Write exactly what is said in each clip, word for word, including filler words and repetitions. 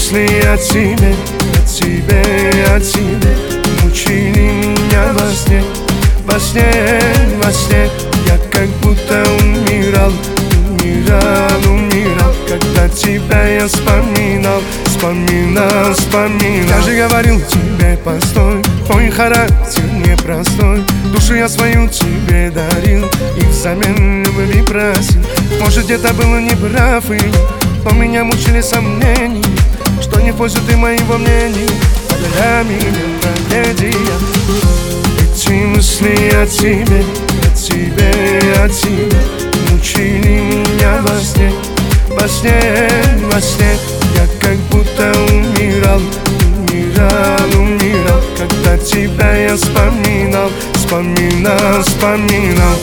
мысли о тебе, о тебе, о тебе мучили меня во сне, во сне, во сне. Я как будто умирал, умирал, умирал, когда тебя я вспоминал, вспоминал, вспоминал. Я же говорил тебе, постой, твой характер непростой. Душу я свою тебе дарил и взамен любви просил. Может, где-то было неправ, и но меня мучили сомнения, что не в пользу ты моего мнения, а для меня трагедия. Эти мысли о тебе, о тебе, о тебе мучили меня во сне, во сне, во сне. Я как будто умирал, умирал, умирал, когда тебя я вспоминал, вспоминал, вспоминал.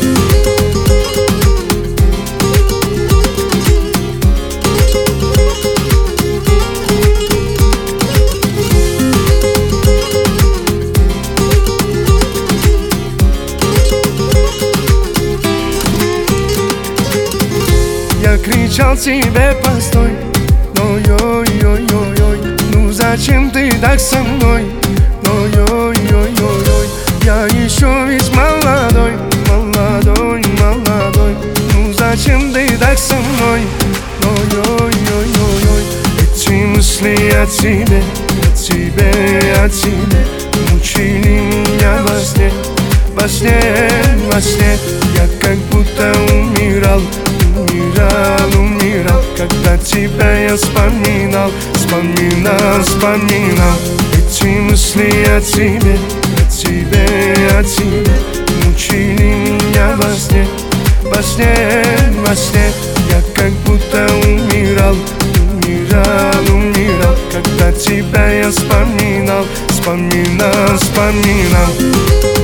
Я кричал тебе, постой, но ой-ой-ой-ой, ну зачем ты так со мной? Но ой-ой-ой-ой, я еще ведь молодой, молодой, молодой, ну зачем ты так со мной? Но ой-ой-ой-ой, эти мысли о тебе, о тебе, о тебе мучили меня во сне, во сне, во сне. Я как будто умирал, умирал, умирал, когда тебя я вспоминал, вспоминал, вспоминал. Эти мысли о тебе, о тебе, о тебе мучили меня во сне, во сне, во сне. Я как будто умирал, умирал, умирал, когда тебя я вспоминал, вспоминал, вспоминал.